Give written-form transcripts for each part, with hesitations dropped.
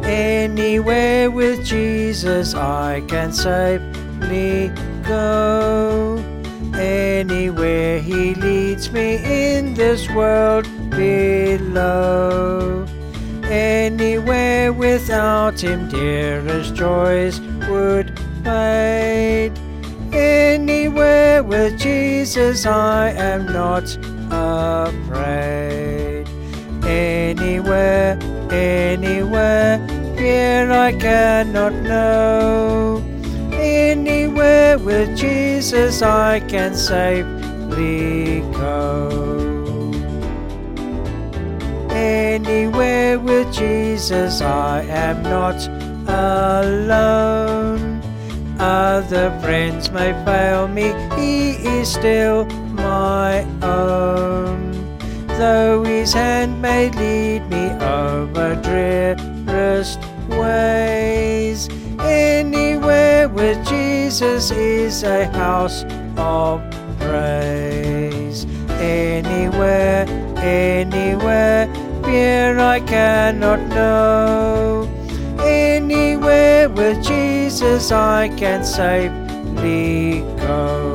Anywhere with Jesus I can safely go. Anywhere He leads me in this world below. Anywhere without Him dearest joys would fade. Anywhere with Jesus I am not afraid. Anywhere, anywhere, fear I cannot know. Anywhere with Jesus I can safely go. Anywhere with Jesus I am not alone. Other friends may fail me, He is still my own. Though His hand may lead me over drearest ways, anywhere with Jesus is a house of praise. Anywhere, anywhere, fear I cannot know. Anywhere with Jesus I can safely go.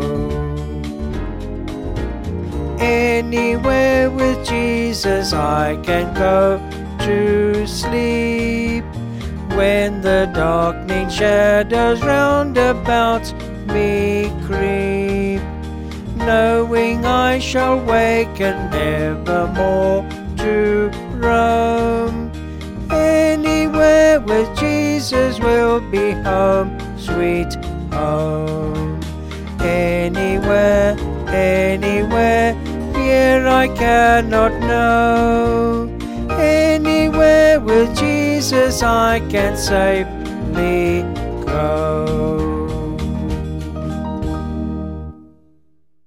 Anywhere with Jesus I can go to sleep. When the darkening shadows round about me creep, knowing I shall waken nevermore to roam. Anywhere with Jesus will be home, sweet home. Anywhere, anywhere, fear I cannot know. Anywhere with Jesus I can safely go.